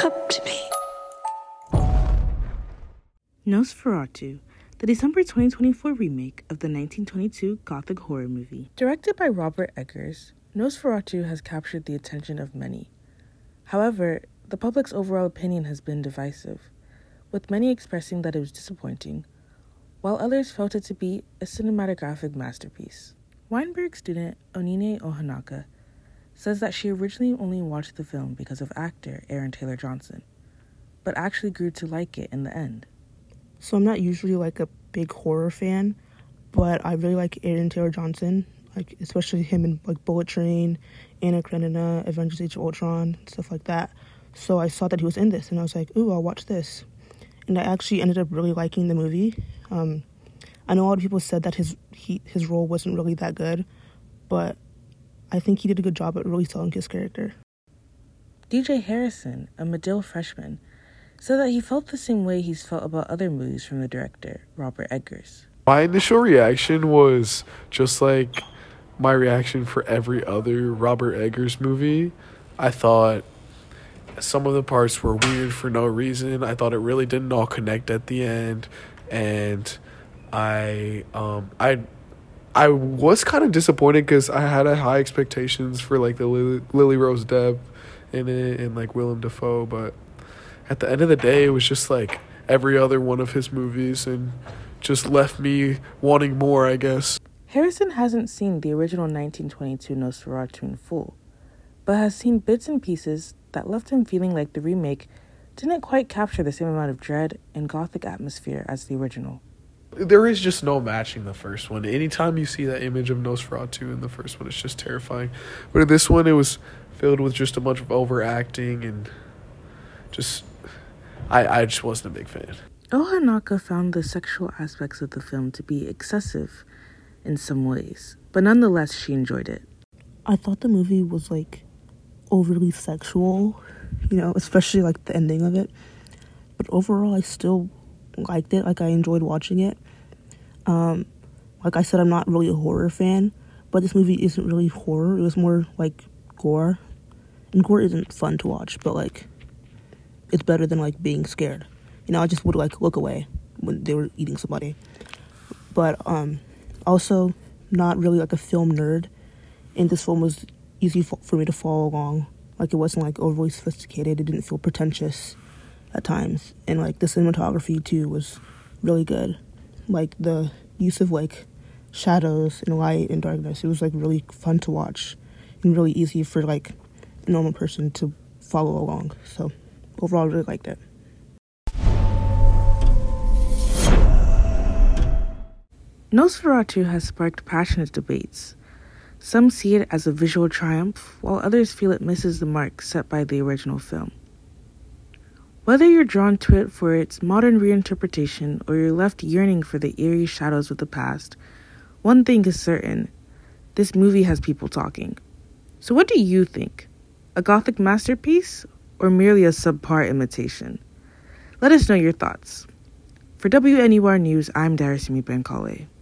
up to me. Nosferatu, the December 2024 remake of the 1922 Gothic horror movie. Directed by Robert Eggers, Nosferatu has captured the attention of many. However, the public's overall opinion has been divisive, with many expressing that it was disappointing, while others felt it to be a cinematographic masterpiece. Weinberg student Onine Ohanaka says that she originally only watched the film because of actor Aaron Taylor Johnson, but actually grew to like it in the end. So I'm not usually like a big horror fan, but I really like Aaron Taylor Johnson, like especially him in like Bullet Train, Anna Karenina, Avengers: Age of Ultron, stuff like that. So I saw that he was in this, and I was like, ooh, I'll watch this. And I actually ended up really liking the movie. I know a lot of people said that his role wasn't really that good, but I think he did a good job at really selling his character. DJ Harrison, a Medill freshman, said that he felt the same way he's felt about other movies from the director, Robert Eggers. My initial reaction was just like my reaction for every other Robert Eggers movie. I thought some of the parts were weird for no reason. I thought it really didn't all connect at the end, and I was kind of disappointed because I had high expectations for like the Lily Rose Depp in it and like Willem Dafoe, but at the end of the day, it was just like every other one of his movies and just left me wanting more, I guess. Harrison hasn't seen the original 1922 Nosferatu in full, but has seen bits and pieces that left him feeling like the remake didn't quite capture the same amount of dread and gothic atmosphere as the original. There is just no matching the first one. Anytime you see that image of Nosferatu in the first one, it's just terrifying. But in this one, it was filled with just a bunch of overacting and just... I just wasn't a big fan. Ohanaka found the sexual aspects of the film to be excessive in some ways, but nonetheless, she enjoyed it. I thought the movie was, like, overly sexual, especially, like, the ending of it. But overall, I still liked it. Like, I enjoyed watching it. Like I said, I'm not really a horror fan, but this movie isn't really horror. It was more, like, gore. And gore isn't fun to watch, but, like, it's better than, like, being scared. I just would, like, look away when they were eating somebody. But, also, not really, like, a film nerd. And this film was easy for me to follow along. Like, it wasn't, like, overly sophisticated. It didn't feel pretentious at times. And, like, the cinematography, too, was really good. Like, the use of, like, shadows and light and darkness. It was, like, really fun to watch. And really easy for, like, a normal person to follow along. So, overall, I really liked it. Nosferatu has sparked passionate debates. Some see it as a visual triumph, while others feel it misses the mark set by the original film. Whether you're drawn to it for its modern reinterpretation or you're left yearning for the eerie shadows of the past, one thing is certain: this movie has people talking. So what do you think? A gothic masterpiece or merely a subpar imitation? Let us know your thoughts. For WNUR News, I'm Darasimi Benkale.